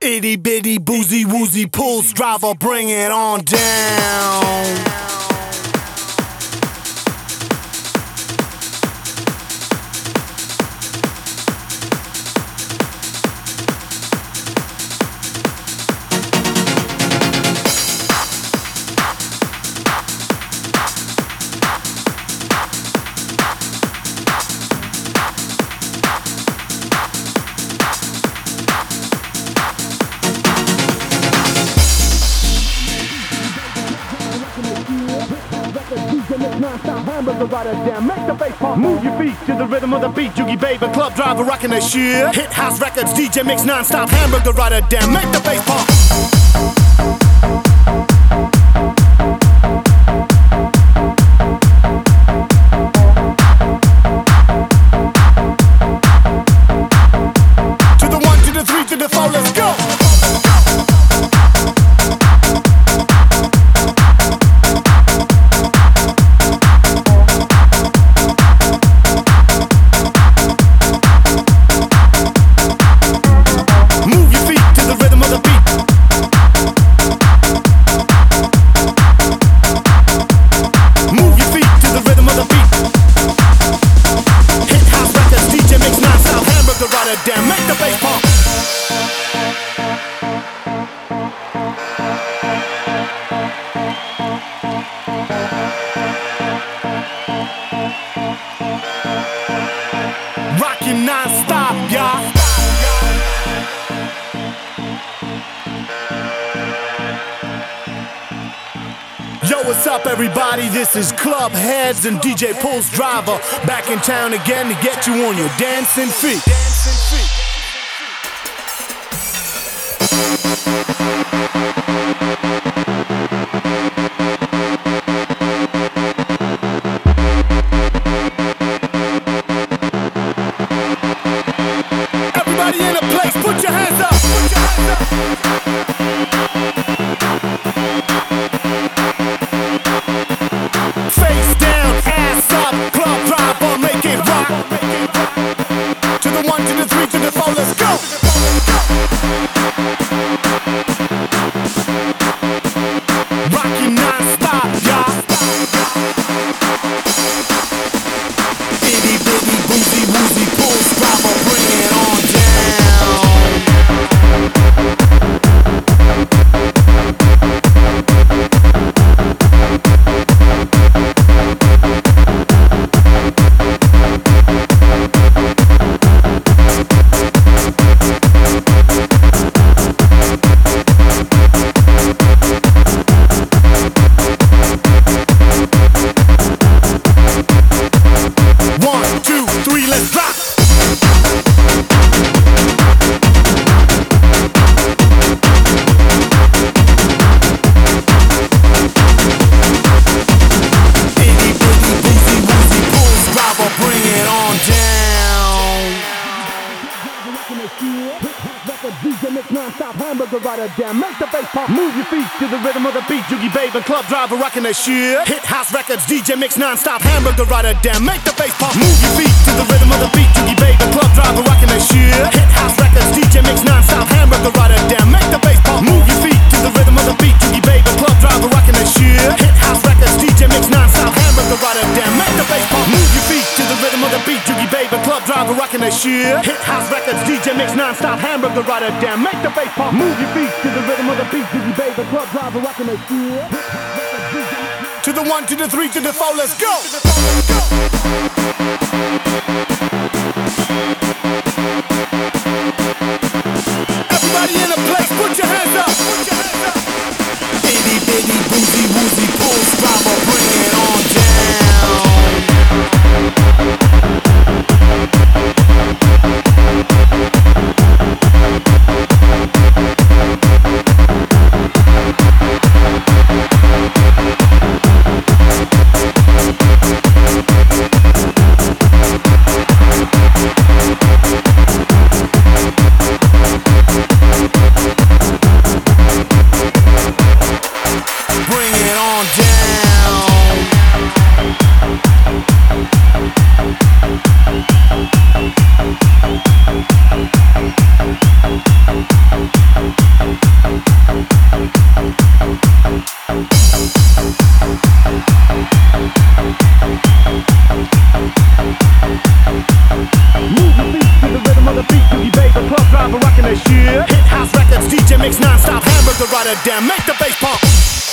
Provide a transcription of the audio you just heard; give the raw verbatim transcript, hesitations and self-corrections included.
Itty bitty boozy woozy pulls driver, bring it on down. Hamburger rider down, make the bass pump. Move your feet to the rhythm of the beat. Joogie baby, club driver rocking that shit. Hit house records, D J mix non-stop. Hamburger rider down, make the bass pump. To the one, to the three, to the four, let's go. Damn, make the bass pump. Rockin' non-stop, y'all. Yo, what's up, everybody? This is Club Heads and D J Pulse Driver back in town again to get you on your dancing feet. Everybody in the place, put your hands up. Put your hands up. Face down, ass up, club driver, make it rock. To the one, to the three, to the four, let's go. Rockin' non-stop, y'all. Itty bitty boozy woozy pulse driver, bring it on down. Non-stop hamburger rider down, make the bass pump. Move your feet to the rhythm of the beat. Joogie baby, club driver rocking that shit. Hit house records, D J mix non-stop hamburger rider down, make the bass pump. Move your feet to the rhythm of the beat. Joogie baby, club driver rocking that shit. Hit house records, D J mix non-stop hamburger rider down, make the bass pump. Move your feet to the rhythm of the beat. Joogie baby, club driver rocking that shit. Hit house records, D J mix non-stop hamburger rider down, make the bass pump. Move your feet to the rhythm of the beat. Joogie baby, club driver rocking that shit. Hit house records, D J mix non-stop hamburger rider down, make the bass pump. Move your feet to the rhythm of the beat, Joogie baby, club driver rocking that shit. To the one, to the three, to the four, let's go. Everybody in the place, put your hands up. Itty bitty boozy woozy pulse driver, bring it on down. Rotterdam, make the bass pump.